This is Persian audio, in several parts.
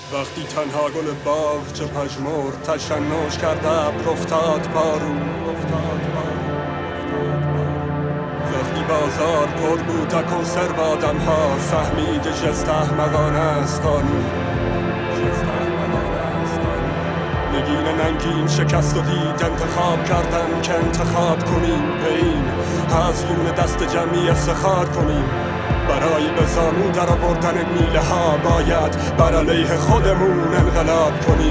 وقتی تنها گل باغ چه پژمرد تشنج کرده ابر افتاد بارون. وقتی بازار پر بود تا کنسرو آدم ها فهمید جست احمقانه است قانون. نگین ننگین شکست و دید انتخاب کردن که انتخاب کنیم به این هزیون دست جمعی افتخار کنیم. برای به زانو در آوردن میله ها باید بر علیه خودمون انقلاب کنیم.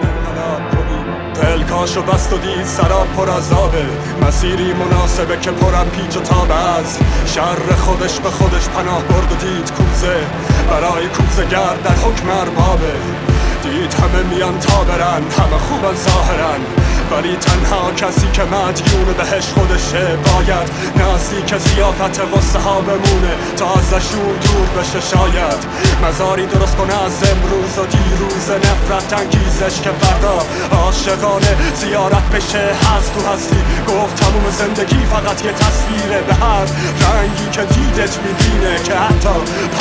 پلکاش و بست و دید سراب پر عذابه، مسیری مناسبه که پرم پیچ و تاب از شر خودش به خودش پناه برد و دید کوزه برای کوزه گرد در حکم اربابه. دید همه میان تا برن، همه خوبن ظاهرن، ولی تنها کسی که مدیون بهش خودشه باید نزدیک زیافت قصه ها بمونه تا ازشون دور بشه. شاید مزاری درست کنه از امروز و دیروز نفرت انگیزش که فردا عاشقانه زیارت بشه. هست تو هستی گفت تموم زندگی فقط یه تصویره، به هر رنگی که دیدت میبینه که حتی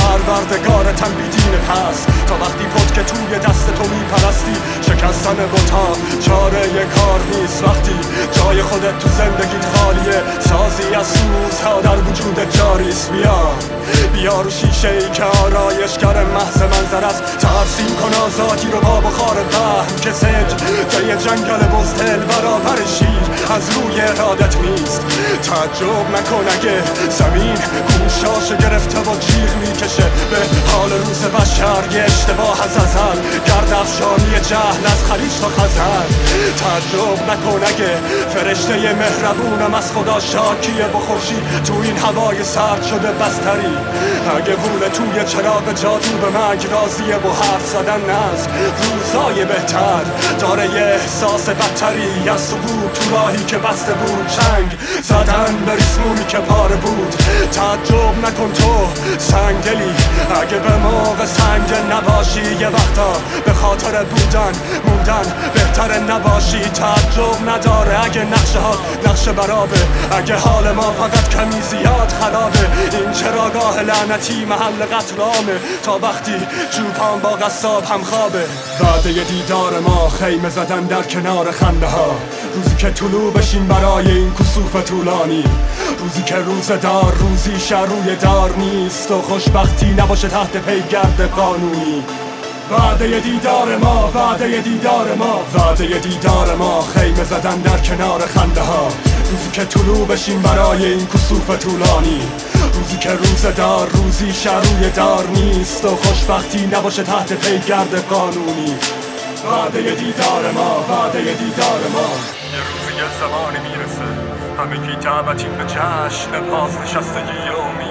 پروردگارتم بیدینه. پس تا وقتی پد که توی دست تو میپرستی شکستن بوتا چاره یه کار نیست. وقتی جای خودت تو زندگیت خالیه سازی از سوزها در وجودت جاریست. بیا رو شیشه ای که آرایشگر محض منظر است، ترسیم کن آزادی رو با بخار وهم که زنج توی جنگل بزدل برابر شیر از روی ارادت نیست. تعجب نکن اگه زمین گوشاشو گرفته و جیغ میکشه به حال روز بشر. یه اشتباه از ازل گرد افشانی جهل از خلیج تا خزر. تعجب نکن اگه فرشته مهربونم از خدا شاکیه و خورشید تو این هوای سرد شده بستری. اگه غوله توی چراغ جادو به مرگ راضیه و حرف زدن از روزای بهتر داره یه احساس بدتری از سقوط تو راهی که بسته بود، چنگ زدن به ریسمونی که پاره بود. تعجب نکن تو سنگدلی اگه به موقع سنگ نباشی، یه وقتا به خاطر بودن موندن بهتر نباشی. تعجب نداره اگه نقشه ها نقشه برابه، اگه حال ما فقط کمی زیاد خرابه. این چراگاه لعنتی محل قتل عامه تا وقتی چوپان با قصاب هم خوابه. وعده دیدار ما خیمه زدن در کنار خنده ها، روزی که طلوع بشیم برای این کسوف طولانی، روزی که روزدار روزی روی دار نیست و خوشبختی نباشه تحت پیگرد قانونی. وعده دیدار ما، وعده دیدار ما، وعده دیدار ما خیمه زدن در کنار خنده ها، روزی که طلوع بشیم برای این کسوف طولانی، روزی که روزدار روزی روی دار نیست و خوشبختی نباشه تحت پیگرد قانونی. وعده دیدار ما، وعده دیدار ما. یه روزی یه زمانی میرسه همگی دعوتیم به جشن بازنشستگی امید.